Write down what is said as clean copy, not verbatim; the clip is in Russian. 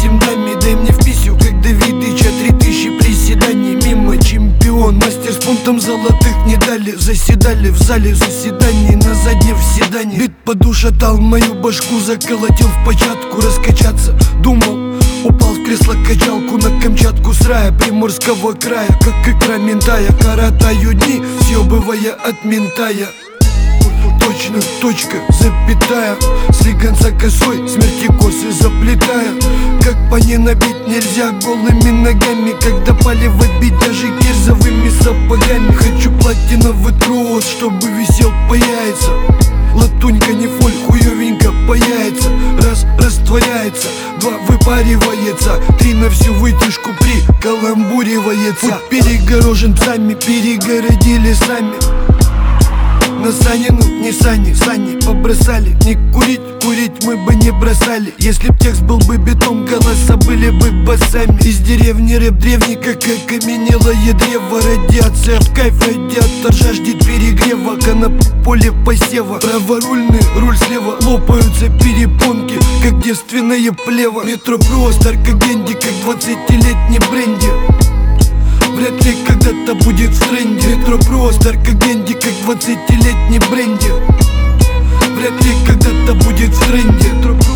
8 дами, дай мне в писю, как Давидыча, 3000 приседаний. Мимо чемпион, мастер с пунктом золотых не дали. Заседали в зале заседаний, на заднем в седане. Бит подушатал мою башку, заколотил в початку. Раскачаться думал, упал в кресло-качалку на Камчатку с рая Приморского края, как икра ментая. Коротаю дни, съебывая от ментая. Точно, точка, запятая, слегонца косой, смерти косы заплетая. Как по ней набить нельзя голыми ногами, когда палево бить даже кирзовыми сапогами. Хочу платиновый трос, чтобы висел по яйца. Латунька не фоль, хуёвенько по яйца. Раз растворяется, два выпаривается, три на всю вытяжку прикаламбуривается. Путь перегорожен псами, перегородили сами. На Санину не сани, сани побросали. Не курить, курить мы бы не бросали. Если б текст был бы бетон, голоса были бы басами. Из деревни рэп древний, как окаменелое древо. Радиация в кайф, радиатор жаждет перегрева. На поле посева, праворульный, руль слева. Лопаются перепонки, как девственное плево. Метро просто аркагенди, как 20-летний бренди. Вряд ли когда-то будет в тренде. Метро просто аркагенди, как 20-летний бренди. Вряд ли когда-то будет в тренде.